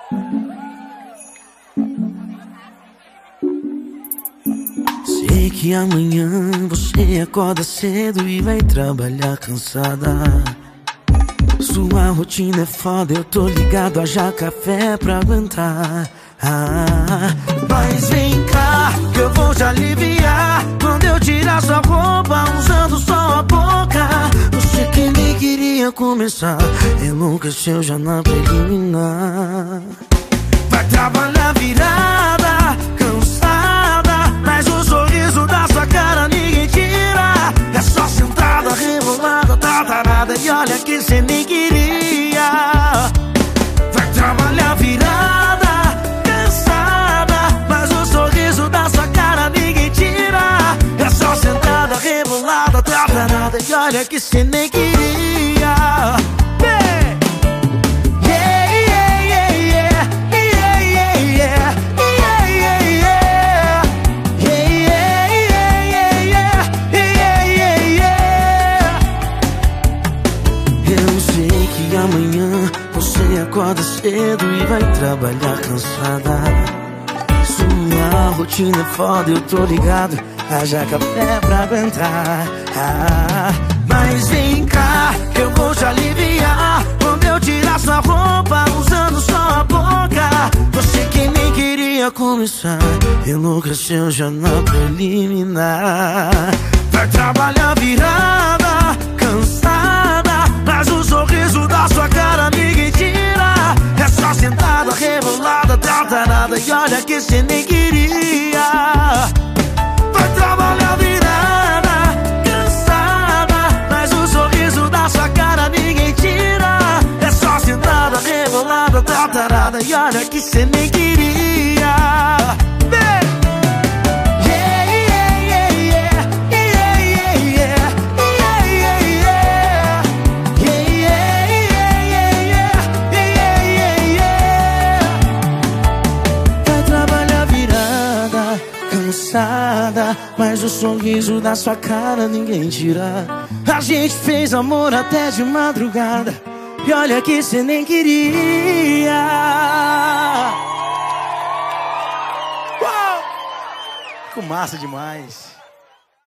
Sei que amanhã você acorda cedo e vai trabalhar cansada. Sua rotina é foda, eu tô ligado, haja café pra aguentar. Mas vem cá, que eu vou te aliviar. Quando eu tirar sua roupa, usando só a boca. Você que nem queria começar, enlouqueceu já na preliminar. Vai trabalhar virada, cansada, mas o sorriso da sua cara ninguém tira. É só sentada, rebolada, tá tarada, e olha que cê nem queria. Vai trabalhar virada, cansada, mas o sorriso da sua cara ninguém tira. É só sentada, rebolada, tá tarada, e olha que cê nem queria. Amanhã você acorda cedo e vai trabalhar cansada. Sua rotina é foda, eu tô ligado, haja café pra aguentar. Mas vem cá, que eu vou te aliviar. Quando eu tirar sua roupa, usando só a boca. Você que nem queria começar, enlouqueceu já na preliminar. Vai trabalhar virada, cansada, mas o sorriso da sua cara ninguém tira. É só sentada, rebolada, tartarada, e olha que cê nem queria. Vai trabalhar virada, cansada, mas o sorriso da sua cara ninguém tira. É só sentada, rebolada, tartarada, e olha que cê nem queria. Mas o sorriso da sua cara ninguém tira. A gente fez amor até de madrugada, e olha que cê nem queria. Ficou massa demais.